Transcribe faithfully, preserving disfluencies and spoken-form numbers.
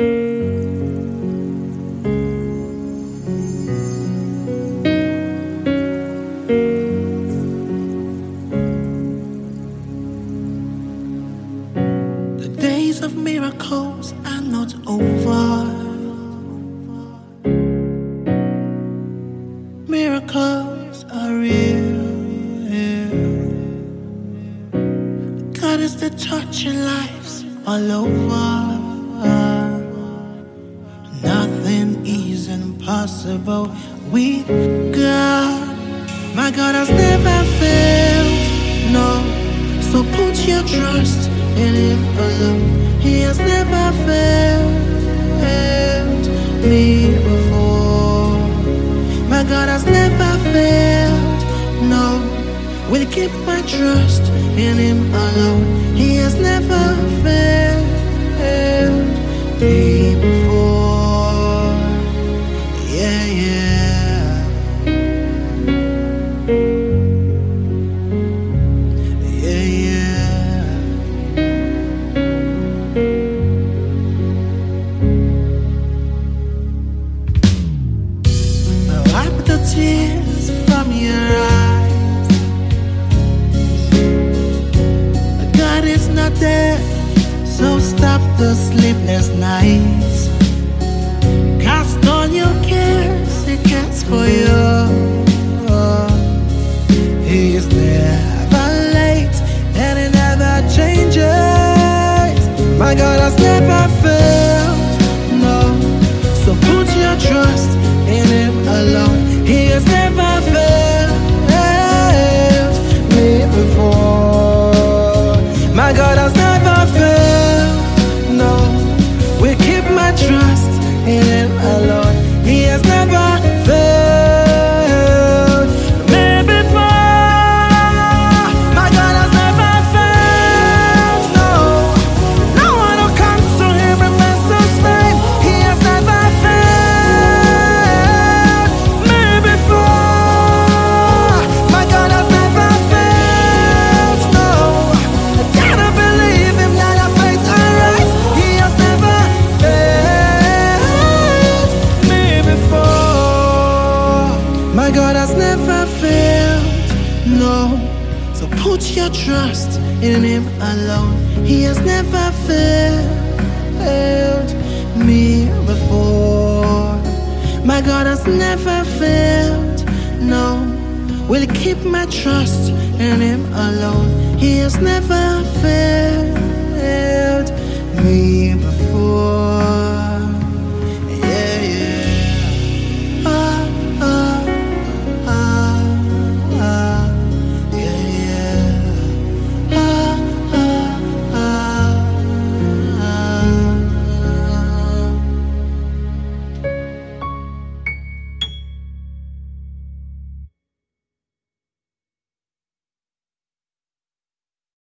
The days of miracles are not over. Miracles are real. God is the touching lives all over. Nothing is impossible with God. My God has never failed, no. So put your trust in Him alone. He has never failed me before. My God has never failed, no. Will keep my trust in Him alone. He has never failed me before. Yeah, yeah. Yeah, yeah. Now wipe the tears from your eyes. God is not dead, so stop the sleepless nights. Cast all your cares, He cares for you. He is never late and He never changes. My God has never failed, no. So put your trust in Him alone. He has never failed me before. My God has never failed, no. We keep my trust in Him alone. He has never failed me before. My God has never failed, no. No one who comes to Him remains the same. He has never failed me before. My God has never failed, no. I gotta believe Him, now your faith arise. He has never failed me before. My God has never failed, no. So put your trust in Him alone. He has never failed me before. My God has never failed, no. Will keep my trust in Him alone. He has never failed